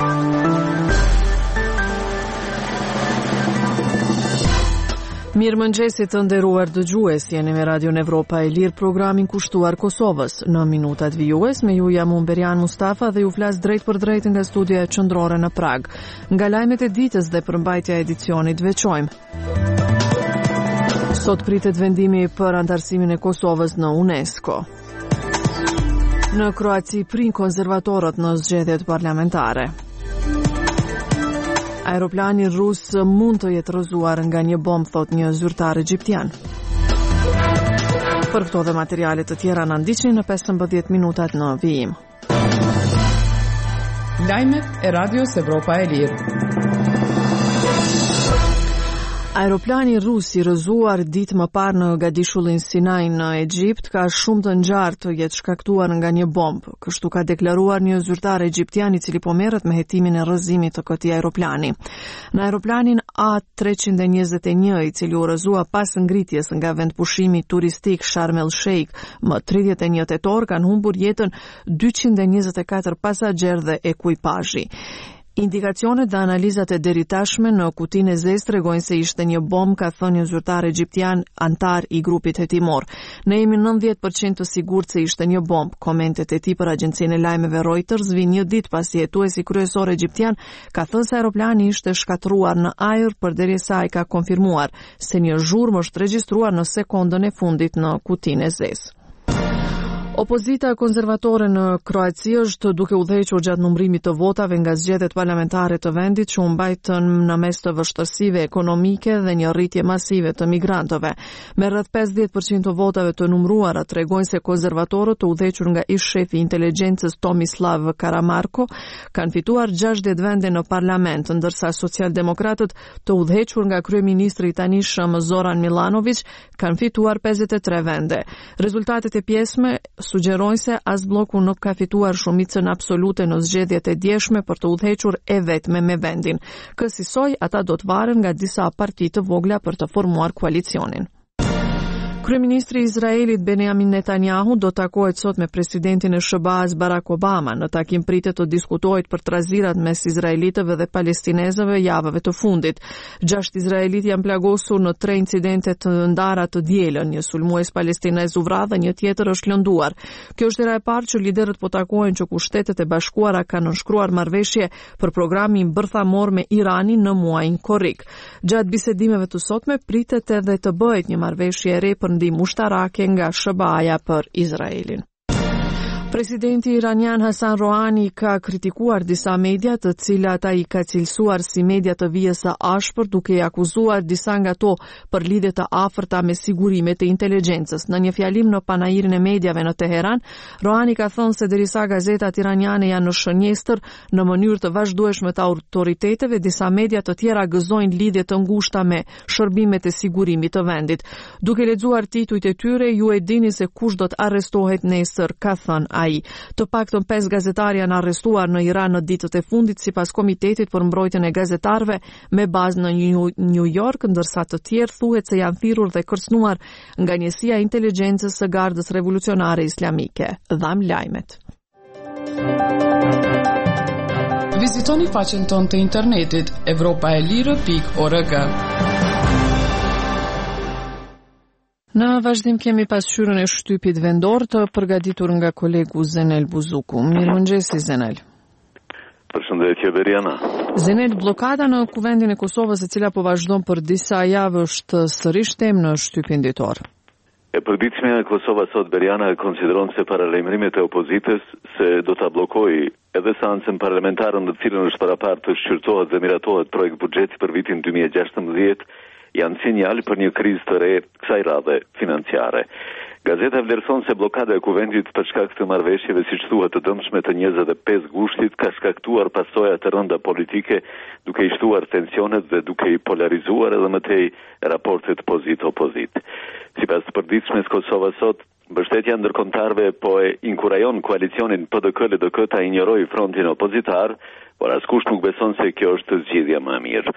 Mirëmëngjesit të nderuar dëgjues, jeni me Radion Evropa e Lirë, programin kushtuar Kosovës. Në minutat vijues, me ju jam Berian Mustafa dhe ju flas drejt për drejt nga studia qendrore në Prag. Nga lajmet e ditës dhe përmbajtja e edicionit veçojmë. Sot pritet vendimi për antarësimin e Kosovës në UNESCO. Në Kroaci prin konservatorët në zgjedhjet parlamentare. Aeroplani rus mund të jetë rrëzuar nga një bombë, thot një zyrtar egjiptian. Për këto dhe materialet të tjera na ndiqni në 15 minutat në vijim. Lajmet e Radios Evropa e Lirë. Aeroplani rus i rrëzuar ditë më parë në Gadishullin Sinai në Egjipt ka shumë të ngjarë të jetë shkaktuar nga një bombë. Kështu ka deklaruar një zyrtar egjiptian i cili po merret me hetimin e rrëzimit të këtij aeroplani. Në aeroplanin A321, i cili u rrëzua pas ngritjes nga vendpushimi turistik Sharm el Sheikh më 31 tetor, kanë humbur jetën 224 pasagerë dhe ekuipazhi. Indikacionet dhe analizat e deri tashme në kutinë e zezë tregojnë se ishte një bombë, ka thënë një zyrtar egjiptian antar i grupit hetimor. Ne jemi 90% të sigurt se ishte një bombë. Komentet e tij për agjencinë e lajmeve Reuters vijnë një ditë pasi hetuesi kryesor egjiptian ka thënë se aeroplani ishte shkatruar në ajër, përderisa ai ka konfirmuar se një zhurmë është regjistruar në sekondën e fundit në kutinë e zezë. Opozita konservatore në Kroaci është duke udhëhequr gjatë numrimit të votave nga zgjedhjet parlamentare të vendit që u mbajtën në mes të vështirësive ekonomike dhe një rritje masive të migrantëve. Me rreth 50% të votave të numruara tregojnë se konservatorët të udhëhequr nga ish shefi i inteligjencës Tomislav Karamarko kanë fituar 60 vende në parlament, ndërsa socialdemokratët të udhëhequr nga kryeministri i tanishëm Zoran Milanović kanë fituar 53 vende. Rezultatet e pjesme sugjerojnë se as bloku nuk ka fituar shumicën absolute në zgjedhjet e djeshme për të udhëhequr e vetme me vendin. Kësaj ata do të varen nga disa parti të vogla për të formuar koalicionin. Kryeministri i Izraelit Benjamin Netanyahu do takohet sot me presidentin e SBA-s Barack Obama. Në takim pritet të diskutohet për trazirat mes izraelitëve dhe palestinezëve javëve të fundit. 6 izraelitë janë plagosur në 3 incidente të ndara të dielën. Një sulmues palestinez u vra dhe një tjetër është lënduar. Kjo është hera e parë që liderët po takohen që ku Shtetet e Bashkuara kanë nënshkruar marrëveshje për programin bërthamor me Iranin në muajin korrik. Gjatë bisedimeve të sotme pritet edhe të bëhet një marrëveshje e re për ndihmë ushtarake nga SBA-ja për Izraelin. Presidenti iranian Hasan Rouhani ka kritikuar disa media të cilat ai ka cilësuar si media të vijës së ashpër, duke i akuzuar disa nga to për lidhje të afërta me sigurimet e inteligjencës. Në një fjalim në panairin e mediave në Teheran, Rouhani ka thënë se derisa gazetat iraniane janë në shënjestër në mënyrë të vazhdueshme të autoriteteve, disa media të tjera gëzojnë lidhje të ngushta me shërbimet e sigurimit të vendit. Duke lexuar titujt e tyre, ju e dini se kush do të arrestohet nesër, ka thënë ai. Të paktën 5 gazetarë janë arrestuar në Iran në ditët e fundit sipas Komitetit për mbrojtjen e gazetarëve me bazë në New York, ndërsa të tjerë thuhet se janë thirrur dhe kërcënuar nga njësia e inteligjencës së Gardës Revolucionare Islamike. Dham lajmet. Vizitoni faqen tonë të internetit europaelire.org. Në vazhdim kemi pasqyrën e shtypit vendor të përgatitur nga kolegu Zenel Buzuku. Mirëmëngjesi Zenel. Përshëndetje Beriana. Zenel, blokada në kuvendin e Kosovës e cila po vazhdon për disa javë është sërish temë në shtypin ditor. E përditshmja e Kosovës sot Beriana konsideron se paralajmërimet e opozitës se do ta bllokojë edhe seancën parlamentare në të cilën është parapartë të shqyrtohet dhe miratohet projekt buxheti për vitin 2016 janë sinjal për një krizë të re kësaj radhe financiare. Gazeta vlerëson se blokada e kuvendit për shkak të marrëveshjeve siç thuhet të dëmshme të 25 gushtit ka shkaktuar pasoja të rënda politike, duke i shtuar tensionet dhe duke i polarizuar edhe më tej raportet pozit-opozit. Sipas të përditshmes Kosova sot, mbështetja ndërkombëtarëve po e inkurajon koalicionin PDK-LDK ta injorojë frontin opozitar, por askush nuk beson se kjo është zgjidhja më e mirë.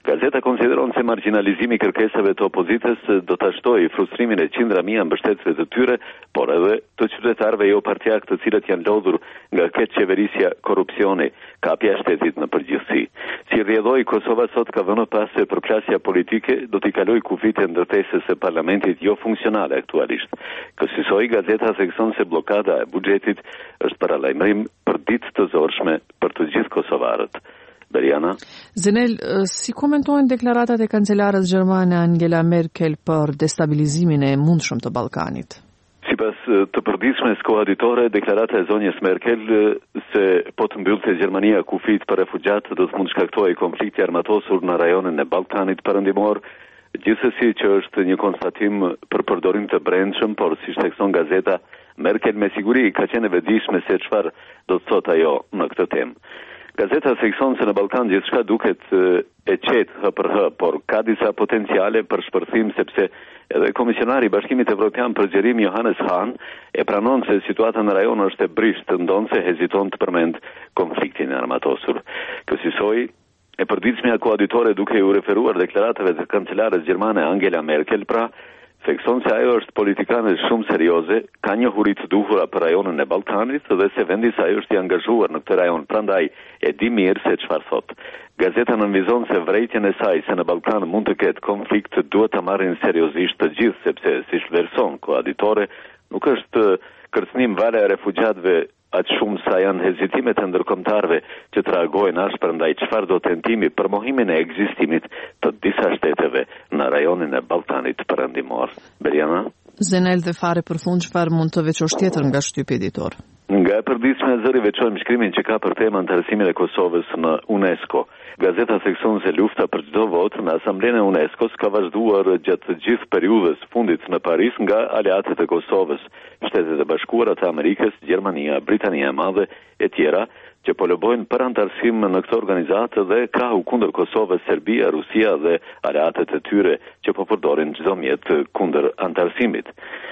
Gazeta konsideron se marginalizimi kërkesave të opozitës do ta shtojë frustrimin e qindra mijë mbështetësve të tyre, por edhe të qytetarëve jo partijak të cilët janë lodhur nga këtë qeverisja korrupsioni, kapja e shtetit në përgjithësi. Si rrjedhoi Kosova sot ka vënë pas se përplasja politike do t'i kalojë kufit e ndërtesës së parlamentit jo funksionale aktualisht. Kësaj gazeta thekson se bllokada e buxhetit është paralajmërim për ditë të zorshme për të gjithë kosovarët. Beriana. Zenel, si komentojnë deklaratat e kancelarës gjermane Angela Merkel për destabilizimin e mundshëm të Ballkanit? Sipas të përditshmes koaditore, deklarata e zonjës Merkel se po të mbyllte Gjermania kufit për refugjat do të mund shkaktojë konflikti armatosur në rajonin e Ballkanit perëndimor, gjithsesi që është një konstatim për përdorim të brendshëm, por si thekson gazeta, Merkel me siguri ka qenë e vetëdijshme se çfarë do të thotë ajo në këtë temë. Gazeta thekson se në Ballkan gjithçka duket e qetë hë për hë, por ka disa potenciale për shpërthim sepse edhe komisionari i Bashkimit Evropian për Gjerim Johannes Hahn e pranon se situata në rajon është e bristë, ndonse heziton të përmend konfliktin armatosur. Kësaj e përditshmja koaditore duke u referuar deklaratave të kancelarës gjermane Angela Merkel, pra thekson se ajo është politikane shumë serioze, ka një huri të duhura për rajonin e Ballkanit dhe se vendi i saj është i angazhuar në këtë rajon, prandaj e di mirë se çfarë thot. Gazeta nënvizon se vrejtjen e saj se në Ballkan mund të ketë konflikt duhet ta marrin seriozisht të gjithë, sepse siç vlerëson koaditore, nuk është kërcënim vale e refugjatëve aq shumë sa janë hezitimet e ndërkombëtarëve që të reagojnë ashpër ndaj çfarë do tentimi për mohimin e ekzistimit të disa shteteve në rajonin e Ballkanit perëndimor. Beriana. Zenel dhe fare përfund çfarë mund të veçosh tjetër nga shtypi editor? Nga e përditshme e zëri veçojmë shkrimin që ka për tema antarësimin e Kosovës në UNESCO. Gazeta thekson se lufta për çdo votë në Asamblenë e UNESCO ka vazhduar gjatë gjithë periudhës fundit në Paris nga aleatët e Kosovës, Shtetet e Bashkuara të Amerikës, Gjermania, Britania e Madhe e tjera, që po lobojnë për antarësim në këtë organizatë dhe krahu kundër Kosovës, Serbia, Rusia dhe aleatët e tyre që po përdorin çdo mjet kundër antarësimit.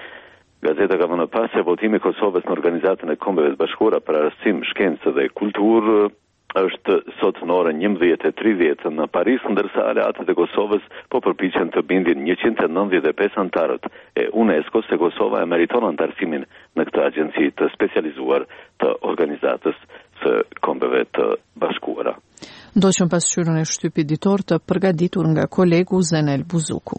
Gazeta ka vënë pas se votimi i Kosovës në Organizatën e Kombeve të Bashkuara për arsim, shkencë dhe kulturë është sot në orën 11:30 në Paris, ndërsa aleatët e Kosovës po përpiqen të bindin 195 antarët e UNESCO se Kosova e meriton antarësimin në këtë agjenci të specializuar të Organizatës së Kombeve të Bashkuara. Ndoqëm pasqyrën e shtypit ditor të përgatitur nga kolegu Zenel Buzuku.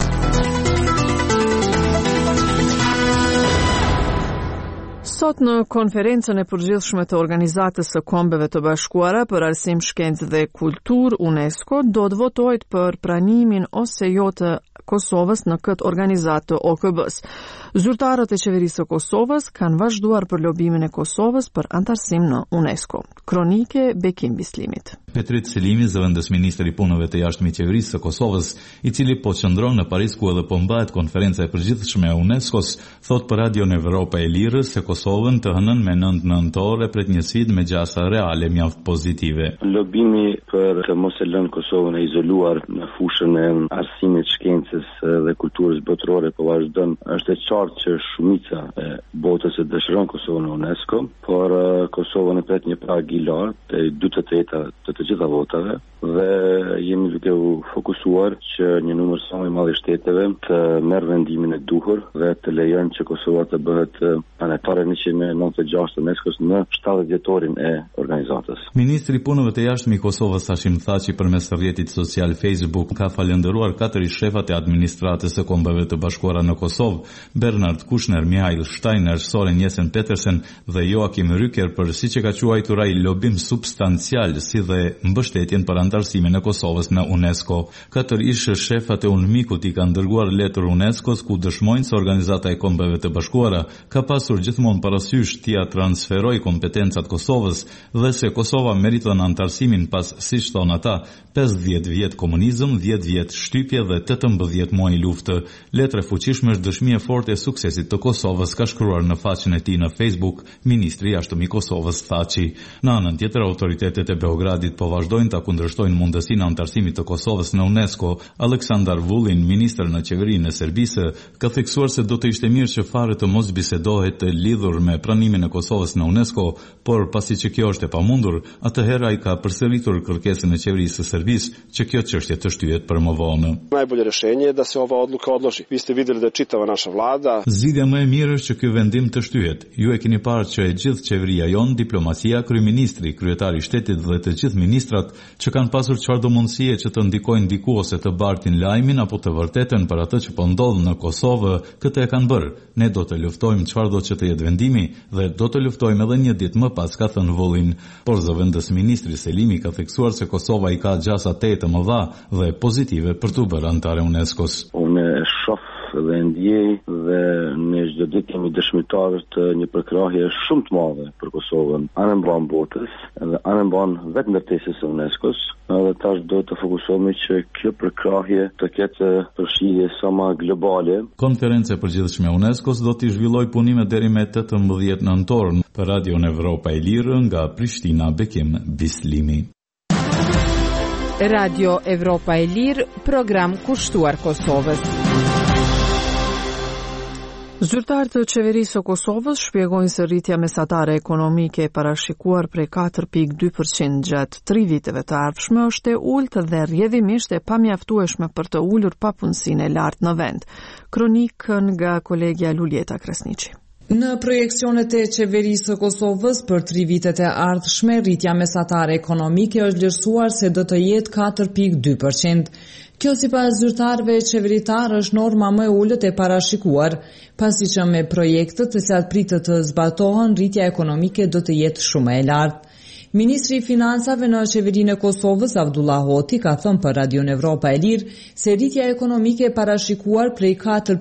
Sot në konferencën e përgjithshme të Organizatës së Kombeve të Bashkuara për arsim, shkencë dhe kulturë UNESCO do të votohet për pranimin ose jo të Kosovës në këtë organizatë të OKB-s. Zyrtarët e qeverisë së Kosovës kanë vazhduar për lobimin e Kosovës për antarësim në UNESCO. Kronike Bekim Bislimit. Petrit Selimi, zëvendës ministri i punëve të jashtme i qeverisë së Kosovës, i cili po qëndron në Paris ku edhe po mbahet konferenca e përgjithshme e UNESCO-s, thot për Radion Evropa e Lirës se Kosovën të hënën me 9 nëntore pret një sfidë me gjasa reale mjaft pozitive. Lobimi për të mos e lënë Kosovën e izoluar në fushën e arsimit, shkencës dhe kulturës botërore po vazhdon. Është e qartë që shumica e botës e dëshiron Kosovën në UNESCO, por Kosovën e pret një prag i lartë e 2/3 të gjitha votave dhe jemi duke u fokusuar që një numër sa më i madh i shteteve të merr vendimin e duhur dhe të lejojnë që Kosova të bëhet anëtare 196 të UNESCO-s në 70 vjetorin e organizatës. Ministri i punëve të jashtme i Kosovës Hashim Thaçi përmes rrjetit social Facebook ka falendëruar 4 shefat e administratës së Kombeve të Bashkuara në Kosovë, Bernard Kushner, Mihail Steiner, Soren Jesen Petersen dhe Joachim Rücker për siç e ka quajtur ai lobim substancial si dhe mbështetjen për antarësimin e Kosovës në UNESCO. 4 ish shefat e UNMIK-ut i kanë dërguar letër UNESCO-s ku dëshmojnë se Organizata e Kombeve të Bashkuara ka pasur gjithmonë parasysh t'ia transferoj kompetencat Kosovës dhe se Kosova meriton antarësimin pas, siç thon ata, 50 vjet komunizëm, 10 vjet shtypje dhe 18 muaj luftë. Letre fuqishme është dëshmi e fortë e suksesit të Kosovës, ka shkruar në faqen e tij në Facebook ministri i jashtëm i Kosovës Thaçi. Në anën tjetër, autoritetet e Beogradit po vazhdojnë ta kundërshtojnë mundësinë e antarësimit të Kosovës në UNESCO. Aleksandar Vulin, ministër në qeverinë e Serbisë, ka theksuar se do të ishte mirë që fare të mos bisedohet lidhur me pranimin e Kosovës në UNESCO, por pasi që kjo është e pamundur, atëherë ai ka përsëritur kërkesën e qeverisë së Serbisë që kjo çështje të shtyhet për më vonë. Najbolje rješenje je da se ova odluka odloži. Vi ste vidjeli da čitava naša vlada. Zgjidhja më e mirë është që ky vendim të shtyhet. Ju e keni parë që e gjithë qeveria jon, diplomacia, kryeministri, kryetari i shtetit dhe të gjithë ministrat që kanë pasur çfarëdo mundësie që të ndikojnë diku ose të bartin lajmin apo të vërtetën për atë që po ndodh në Kosovë, këtë e kanë bërë. Ne do të luftojmë çfarëdo që të jetë vendimi dhe do të luftojmë edhe një ditë më pas, ka thënë Vullin. Por zëvendës ministri Selimi ka theksuar se Kosova i ka gjasa të mëdha dhe pozitive për të bërë antare UNESCO-s. Unë shoh dhe ndjej dhe ne çdo ditë kemi dëshmitarë të një përkrahje shumë të madhe për Kosovën, anëmban botës dhe anëmban vetë ndërtesës së UNESCO-s, dhe tash do të fokusohemi që kjo përkrahje të ketë përfshirje sa më globale. Konferenca e përgjithshme e UNESCO-s do të zhvillojë punime deri me 18 nëntor për Radion Evropa e Lirë nga Prishtina, Bekim Bislimi. Radio Evropa e Lirë, program kushtuar Kosovës. Zyrtarët të qeverisë së Kosovës shpjegojnë se rritja mesatare ekonomike e parashikuar prej 4.2% gjatë 3 viteve të ardhshme është e ulët dhe rrjedhimisht e pamjaftueshme për të ulur papunësinë e lartë në vend. Kronikën nga kolegja Luljeta Krasniqi. Në projekcionet e qeverisë së Kosovës për 3 vitet e ardhshme, rritja mesatare ekonomike është vlerësuar se do të jetë 4.2%. Kjo sipas zyrtarëve qeveritar është norma më e ulët e parashikuar, pasi që me projektet të cilat pritet të zbatohen, rritja ekonomike do të jetë shumë e lartë. Ministri i Financave në qeverinë e Kosovës, Abdullah Hoti, ka thënë për Radion Evropa e Lirë se rritja ekonomike e parashikuar prej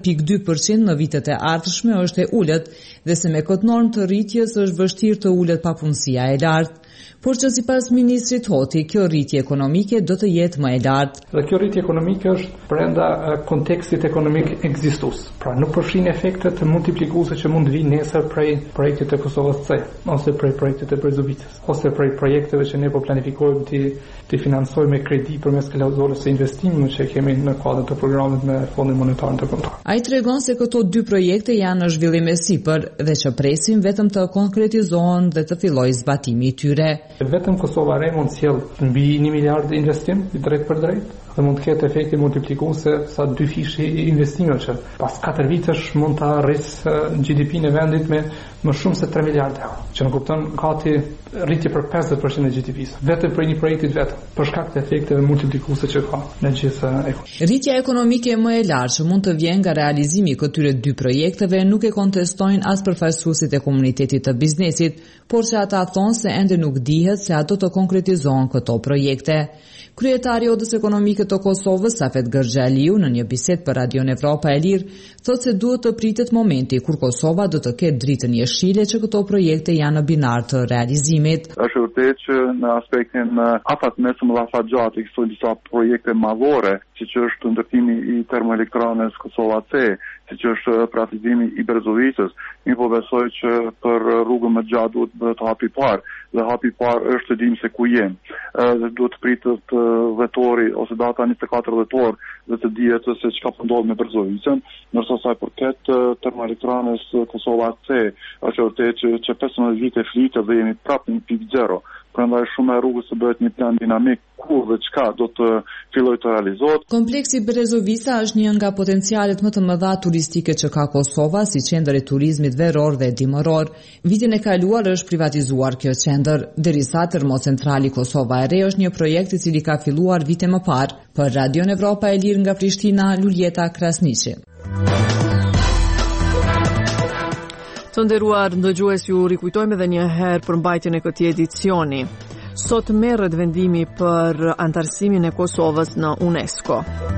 4.2% në vitet e ardhshme është e ulët dhe se me këtë normë të rritjes është vështirë të ulët papunësia e lartë. Por që sipas ministrit Hoti, kjo rritje ekonomike do të jetë më e lartë. Dhe kjo rritje ekonomike është brenda kontekstit ekonomik ekzistues. Pra nuk përfshin efektet multiplikuese që mund vinë nesër prej projektit të Kosovës C, ose prej projektit të Brezovicës, ose prej projekteve që ne po planifikojmë të financojmë me kredi përmes klauzulës së investimit që kemi në kuadër të programit me Fondin Monetar Ndërkombëtar. Ai tregon se këto 2 projekte janë në zhvillim e sipër dhe që presim vetëm të konkretizohen dhe të fillojë zbatimi i tyre. Vetëm Kosova Re mund sjell mbi 1 miliard investim drejt për drejt dhe mund të ketë efekti multiplikuese sa 2 fishi investimeve që pas 4 vitesh mund të arrisë GDP-n e vendit me më shumë se 3 miliardë euro, që në kupton gati rritje për 50% e GDP-s, vetëm për një projektit vetëm, për shkak të efekteve multiplikuese që ka në gjithë ekonominë. Rritja ekonomike më e lartë që mund të vjen nga realizimi i këtyre 2 projekteve nuk e kontestojnë as përfaqësuesit e komunitetit të biznesit, por që ata thonë se ende nuk dihet se ato të konkretizohen këto projekte. Kryetari i Odës Ekonomike të Kosovës, Safet Gërxhaliu, në një bisedë për Radion Evropa e Lirë, thotë se duhet të pritet momenti kur Kosova do të ketë dritën jeshile që këto projekte janë në binar të realizimit. Është vërtet që në aspektin afatmesëm dhe afatgjatë ekzistojnë disa projekte madhore, siç është ndërtimi i termoelektranës Kosova C, siç është privatizimi i Brezovicës. Mi po besoj që për rrugën më gjatë duhet të hapi parë, dhe hapi parë është të dimë se ku jemi. Dhe duhet të pritet vetori ose data 24 vetor dhe të dihet se çka po ndodh me Brezovicën, ndërsa sa i përket termoelektranës Kosova C, është vërtet që 15 vite flitet dhe jemi prapë në pikë zero. Prandaj shumë e rrugës të bëhet një plan dinamik kur dhe çka do të fillojë të realizohet. Kompleksi Brezovica është një nga potencialet më të mëdha turistike që ka Kosova si qendër e turizmit veror dhe dimëror. Vitin e kaluar është privatizuar kjo qendër, derisa termocentrali Kosova e Re është një projekt i cili ka filluar vite më parë. Për Radion Evropa e Lirë nga Prishtina, Luljeta Krasniqi. Të nderuar ndëgjues, ju rikujtojmë edhe një herë përmbajtjen e këtij edicioni. Sot merret vendimi për antarësimin e Kosovës në UNESCO.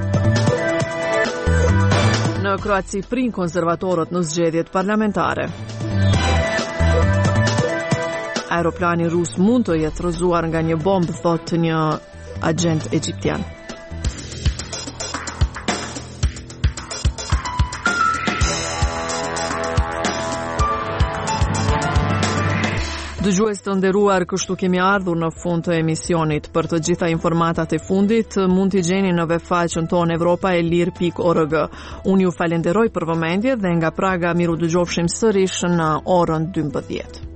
Në Kroaci prin konservatorët në zgjedhjet parlamentare. Aeroplani rus mund të jetë rrëzuar nga një bombë, thotë një agent egjiptian. Dëgjues të nderuar, kështu kemi ardhur në fund të emisionit. Për të gjitha informatat e fundit, mund t'i gjeni në webfaqen tonë europaelir.org. Unë ju falenderoj për vëmendje dhe nga Praga miru dëgjofshim sërish në orën 12.